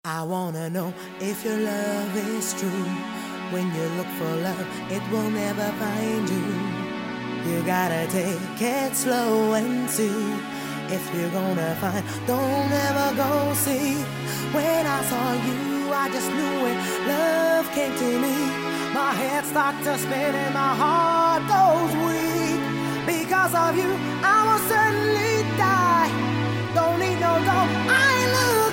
I wanna know if your love is true. When you look for love, it will never find you. You gotta take it slow and see. If you're gonna find, don't ever go see. When I saw you, I just knew it. Love came to me. My head starts to spin and my heart goes weak. Because of you, I will certainly die. Don't need no dough, I ain't lose.